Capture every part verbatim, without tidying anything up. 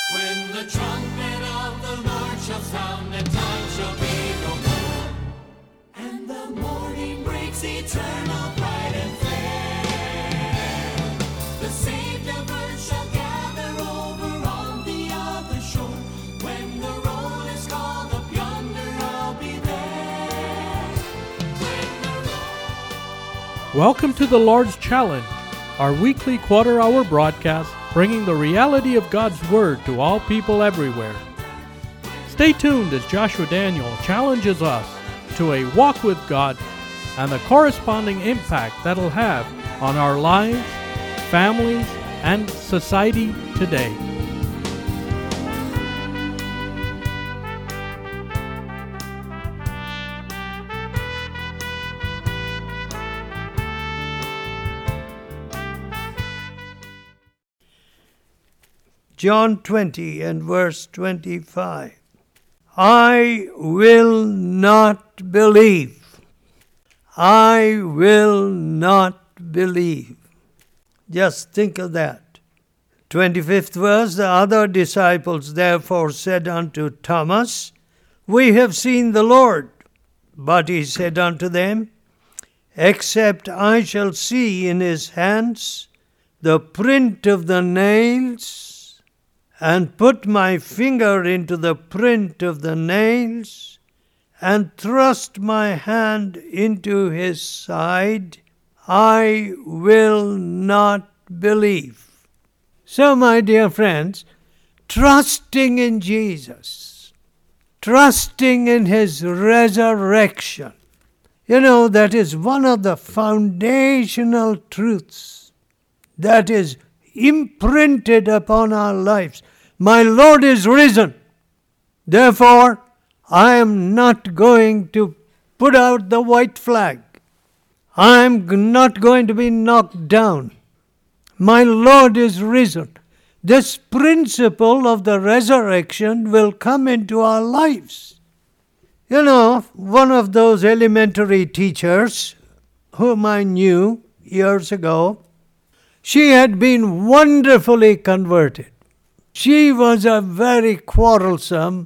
When the trumpet of the Lord shall sound, and time shall be no more, and the morning breaks eternal, bright and fair, the saved of earth shall gather over on the other shore. When the roll is called up yonder, I'll be there. When the roll... Welcome to the Lord's Challenge, our weekly quarter-hour broadcast bringing the reality of God's Word to all people everywhere. Stay tuned as Joshua Daniel challenges us to a walk with God and the corresponding impact that'll have on our lives, families, and society today. John twenty and verse twenty-five. I will not believe. I will not believe. Just think of that. twenty-fifth verse. The other disciples therefore said unto Thomas, We have seen the Lord. But he said unto them, Except I shall see in his hands the print of the nails, and put my finger into the print of the nails, and thrust my hand into his side, I will not believe. So, my dear friends, trusting in Jesus, trusting in his resurrection, you know, that is one of the foundational truths that is imprinted upon our lives. My Lord is risen. Therefore, I am not going to put out the white flag. I am not going to be knocked down. My Lord is risen. This principle of the resurrection will come into our lives. You know, one of those elementary teachers whom I knew years ago, she had been wonderfully converted. She was a very quarrelsome,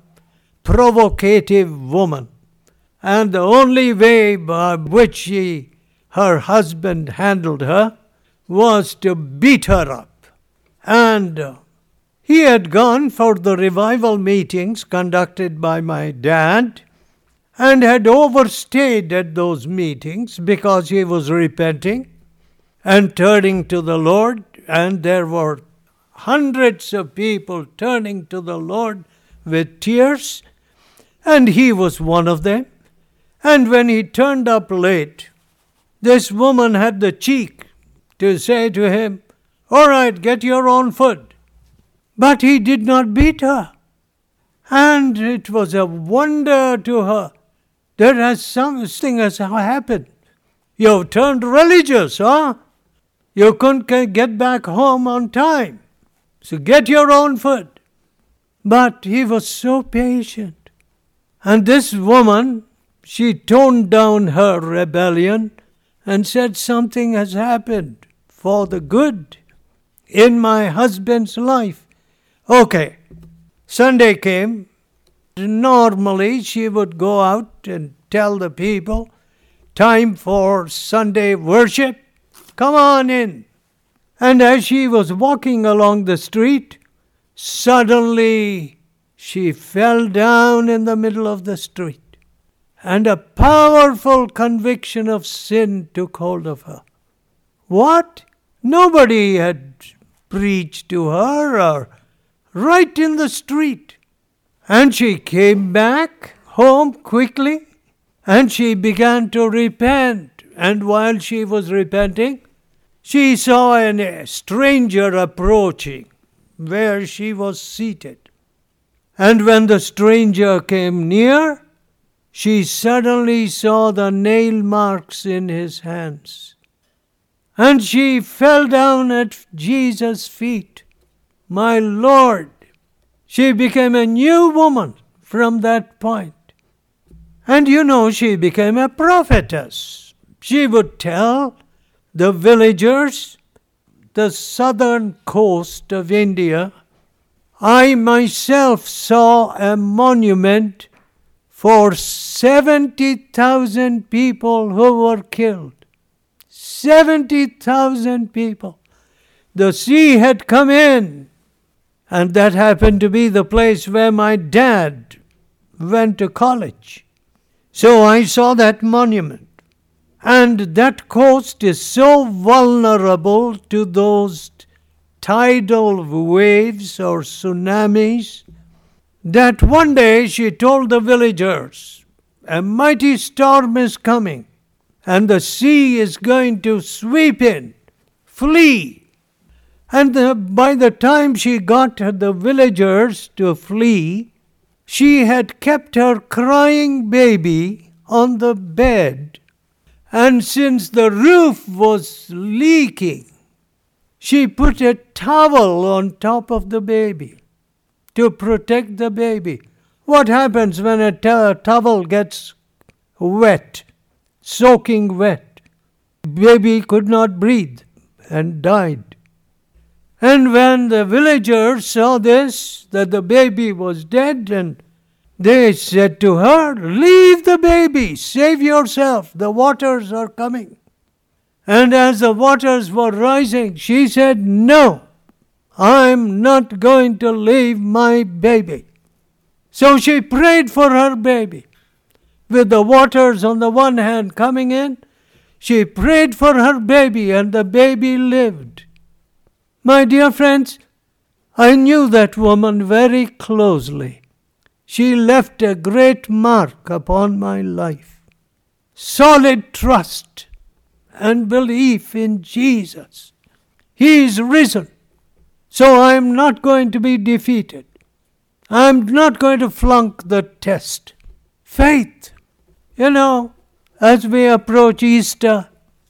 provocative woman. And the only way by which she, her husband handled her was to beat her up. And uh, he had gone for the revival meetings conducted by my dad and had overstayed at those meetings because he was repenting and turning to the Lord, and there were hundreds of people turning to the Lord with tears, and he was one of them. And when he turned up late, this woman had the cheek to say to him, All right, get your own food. But he did not beat her. And it was a wonder to her that has something has happened. You've turned religious, huh? You couldn't get back home on time. So get your own food. But he was so patient. And this woman, she toned down her rebellion and said, Something has happened for the good in my husband's life. Okay, Sunday came. Normally she would go out and tell the people, Time for Sunday worship. Come on in. And as she was walking along the street, suddenly she fell down in the middle of the street. And a powerful conviction of sin took hold of her. What? Nobody had preached to her, or right in the street. And she came back home quickly, and she began to repent. And while she was repenting, she saw a stranger approaching where she was seated. And when the stranger came near, she suddenly saw the nail marks in his hands. And she fell down at Jesus' feet. My Lord! She became a new woman from that point. And you know, she became a prophetess. She would tell the villagers, the southern coast of India, I myself saw a monument for seventy thousand people who were killed. seventy thousand people. The sea had come in, and that happened to be the place where my dad went to college. So I saw that monument. And that coast is so vulnerable to those tidal waves or tsunamis that one day she told the villagers, a mighty storm is coming and the sea is going to sweep in. Flee. And the, by the time she got the villagers to flee, she had kept her crying baby on the bed. And since the roof was leaking, she put a towel on top of the baby to protect the baby. What happens when a t- towel gets wet, soaking wet? Baby could not breathe and died. And when the villagers saw this, that the baby was dead, and they said to her, "Leave the baby, save yourself, the waters are coming." And as the waters were rising, she said, "No, I'm not going to leave my baby." So she prayed for her baby. With the waters on the one hand coming in, she prayed for her baby, and the baby lived. My dear friends, I knew that woman very closely. She left a great mark upon my life. Solid trust and belief in Jesus. He is risen. So I am not going to be defeated. I am not going to flunk the test. Faith. You know, as we approach Easter,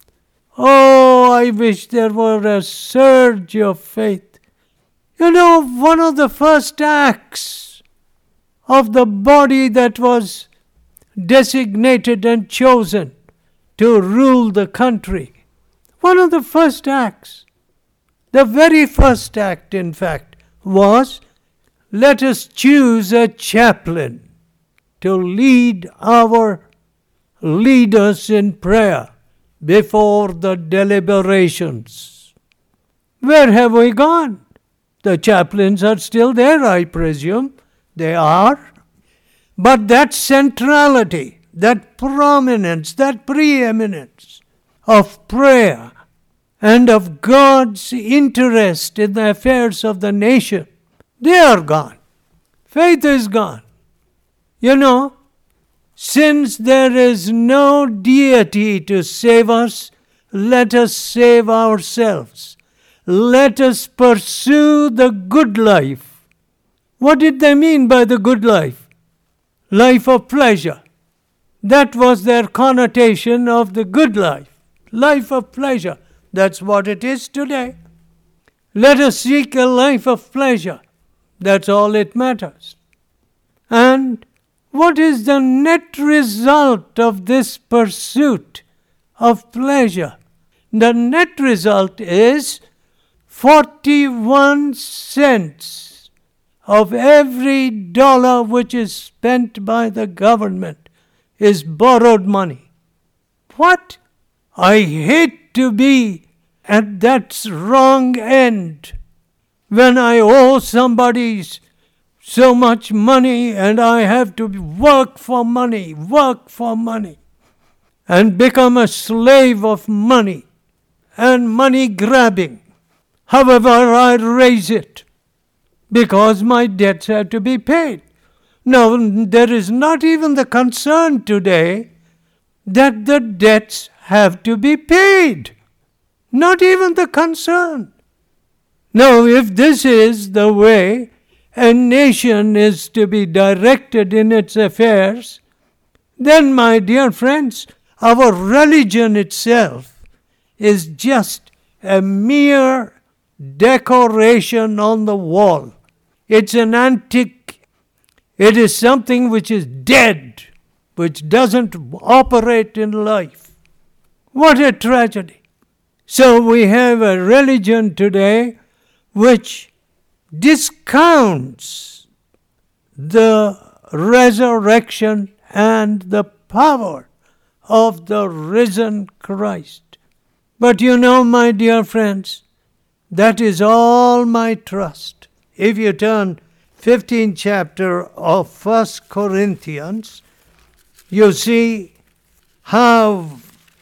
oh, I wish there were a surge of faith. You know, one of the first acts of the body that was designated and chosen to rule the country, one of the first acts, the very first act, in fact, was, let us choose a chaplain to lead our leaders in prayer before the deliberations. Where have we gone? The chaplains are still there, I presume. They are. But that centrality, that prominence, that preeminence of prayer and of God's interest in the affairs of the nation, they are gone. Faith is gone. You know, since there is no deity to save us, let us save ourselves. Let us pursue the good life. What did they mean by the good life? Life of pleasure. That was their connotation of the good life. Life of pleasure. That's what it is today. Let us seek a life of pleasure. That's all it matters. And what is the net result of this pursuit of pleasure? The net result is forty-one cents of every dollar which is spent by the government is borrowed money. What? I hate to be at that wrong end when I owe somebody so much money and I have to work for money, work for money, and become a slave of money and money grabbing. However, I raise it because my debts have to be paid. Now, there is not even the concern today that the debts have to be paid. Not even the concern. Now, if this is the way a nation is to be directed in its affairs, then, my dear friends, our religion itself is just a mere decoration on the wall. It's an antique. It is something which is dead, which doesn't operate in life. What a tragedy. So we have a religion today which discounts the resurrection and the power of the risen Christ. But you know, my dear friends, that is all my trust. If you turn fifteenth chapter of First Corinthians, you see how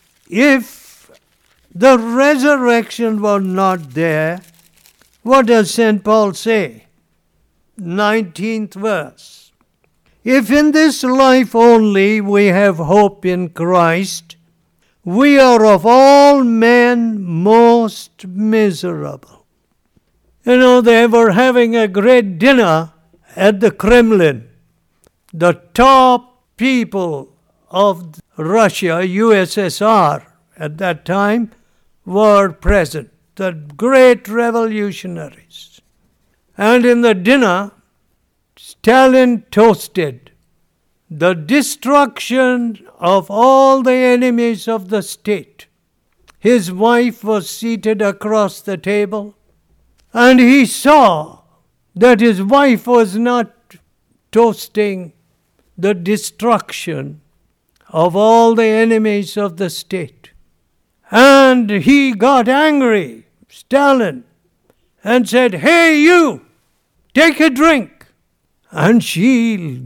if the resurrection were not there, what does Saint Paul say? nineteenth verse. If in this life only we have hope in Christ, we are of all men most miserable. You know, they were having a great dinner at the Kremlin. The top people of Russia, U S S R at that time, were present, the great revolutionaries. And in the dinner, Stalin toasted the destruction of all the enemies of the state. His wife was seated across the table, and he saw that his wife was not toasting the destruction of all the enemies of the state. And he got angry, Stalin, and said, "Hey, you, take a drink." And she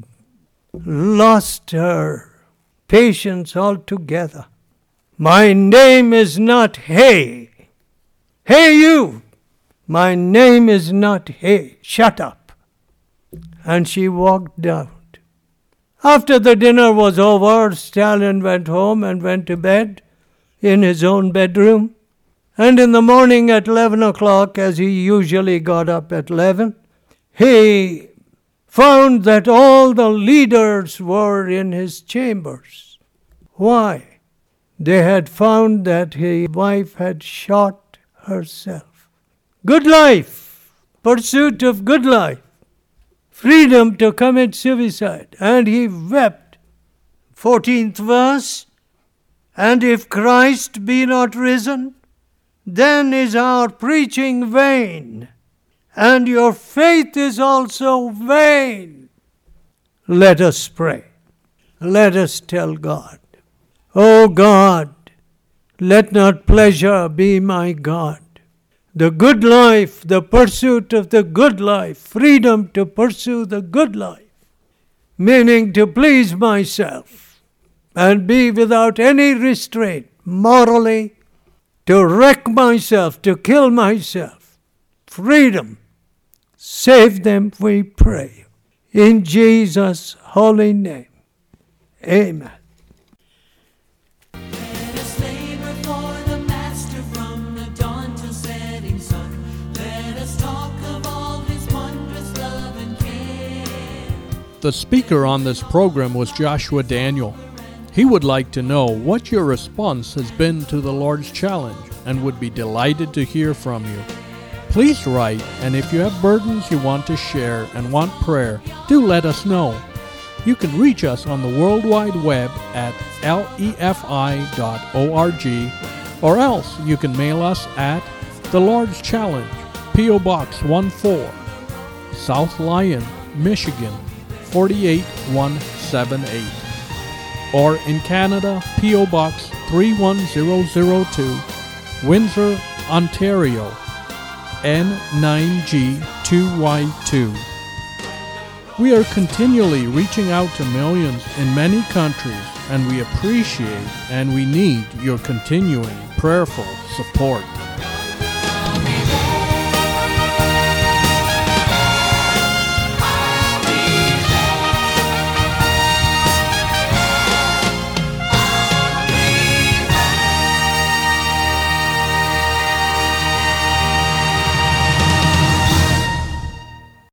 lost her patience altogether. "My name is not Hey. Hey, you, my name is not Hey. Shut up." And she walked out. After the dinner was over, Stalin went home and went to bed in his own bedroom. And in the morning at eleven o'clock, as he usually got up at eleven, he found that all the leaders were in his chambers. Why? They had found that his wife had shot herself. Good life, pursuit of good life, freedom to commit suicide. And he wept. fourteenth verse, "And if Christ be not risen, then is our preaching vain, and your faith is also vain." Let us pray. Let us tell God, "O God, let not pleasure be my God. The good life, the pursuit of the good life, freedom to pursue the good life, meaning to please myself and be without any restraint morally, to wreck myself, to kill myself. Freedom. Save them, we pray. In Jesus' holy name. Amen. Let us labor for the Master from the dawn till setting sun. Let us talk of all his wondrous love and care. The speaker on this program was Joshua Daniel. He would like to know what your response has been to the Lord's Challenge and would be delighted to hear from you. Please write, and if you have burdens you want to share and want prayer, do let us know. You can reach us on the World Wide Web at lefi dot org, or else you can mail us at The Lord's Challenge, P O Box one four, South Lyon, Michigan four eight one seven eight. Or in Canada, P O Box three one zero zero two, Windsor, Ontario, N nine G two Y two. We are continually reaching out to millions in many countries, and we appreciate and we need your continuing prayerful support.